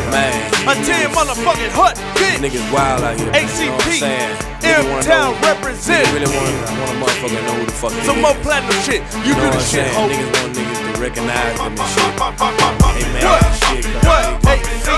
Man. A 10 motherfucking hut, bitch. Niggas wild out here. ACP, you know M-Town represent. Niggas really want a motherfucker to know who the fuck they Some is. more platinum shit. You do the shit, ho. Niggas want niggas to recognize them and shit. Hey man, What? shit. What? ACP,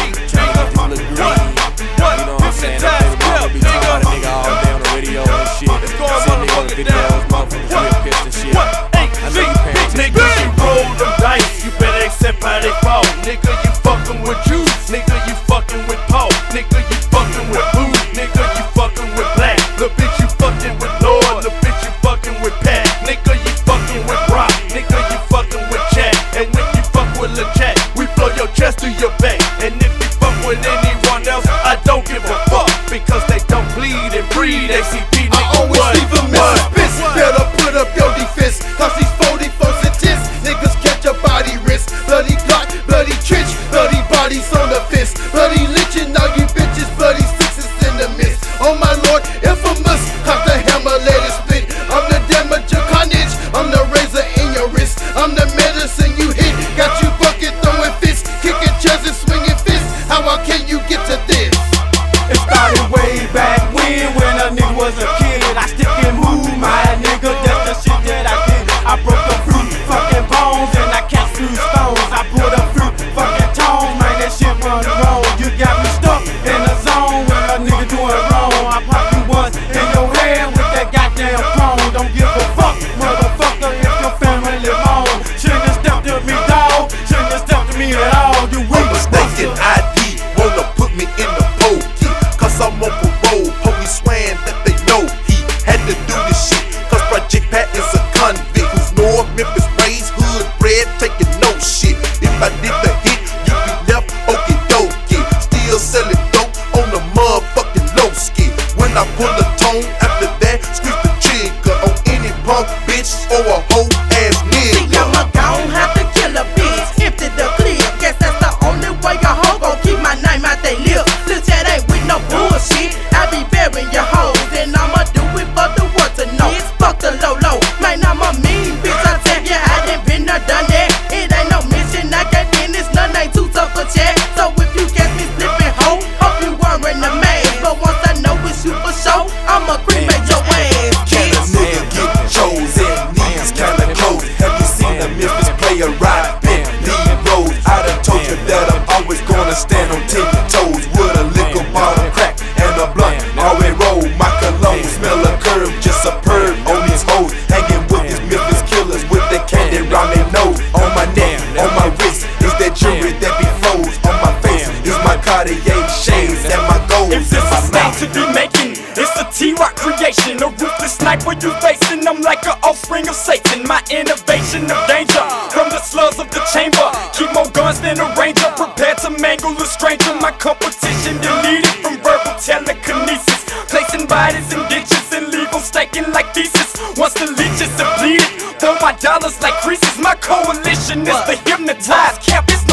Look green. What? You know what I'm saying? That nigga be talking about a nigga all day on the radio and shit. It's going Send niggas on the videos, motherfuckers real pissed and shit. What? I know you parents. Nigga, you roll them dice, you better accept how they fall. Nigga, you fucking with juice. Nigga, you fucking with Paul. Nigga, you fucking with Boo. Nigga, you fucking with Black. The bitch, you fucking with Lord. The bitch, you fucking with Pat. Nigga, you fucking with Rock. Nigga, you fucking with Chad. And when you fuck with Lil Chat, we blow your chest through your back. And if you fuck with anyone else, I don't give a fuck. Because they don't bleed and breed. ACP, nigga, I always leave a mess. Better put up your defense. Cause these 44s intense. Niggas catch a body wrist. Bloody Glock, bloody trench. Bloody bodies on the fence. Bloody lynching all you bitches. Bloody sixes in the mist. Oh my lord, infamous. Cock the hammer, let it split. I'm the damage of carnage. I'm the razor in your wrist. I'm the medicine you hit. Got you bucket throwing fists. Kicking chairs and swinging fists. How can you get to this? It started way back when a nigga was a kid. I stick and move, my nigga, that's the shit that I did. I broke a few fucking bones and I cast few stones. I put a few fucking tones, man, that shit run wrong. You got me stuck in the zone when a nigga doing wrong. I pop you once in your head with that goddamn chrome. Don't give a fuck, motherfucker, if your family moan. Shouldn't have stepped to me, dog. Shouldn't have stepped to me at all. You weak mistaken ID, wanna put me in the pokey. Cause I'm on parole, police swearing that they know he had to do this shit. Cause Project Pat is a convict who's North Memphis raised, hood bred, taking no shit. If I did the hit, you'd be left okie dokie. Still selling dope on the motherfucking low ski. When I pull a tone, after that, squeeze the trigger on any punk bitch or a hoe ass nigga. See, I'ma gon' have to kill a bitch, empty the clip. Guess that's the only way a hoe gon' keep my name out they lip. Lil' Chat ain't with no bullshit. I be burying your hoes, and I'ma do it for the world to know. Fuck the low, man, I'm a mean bitch. I tell ya, I done been there, done that. It ain't no mission, I got business, none ain't too tough for chat. So if you catch me slipping, hoe, hope you wearing the mask. But once I know it's you for sure, I'ma cremate your ass. Can a nigga get chosen? Knees kinda close. Have you seen the Memphis player ride Bentley Road? I done told you that I'm always gonna stand on 10 toes. With a liquor bottle crack and a blunt. Always roll, my cologne smell a curve, just superb on these hoes. Hanging with these Memphis killers with the candy round their nose. On my neck, on my wrist, is that jewelry that be froze. On my face, is my Cartier shades and my gold. If this is state to be making, it's a T-Rock creation. A ruthless sniper you facing, I'm like an offspring of Satan. My innovation of danger, from the slugs of the chamber. Keep more guns than a ranger, prepared to mangle a stranger. My competition deleted from verbal telekinesis. Placing bodies in ditches and leave them staking like thesis. Once the leeches depleted, throw my dollars like creases. My coalition is the hypnotized campus.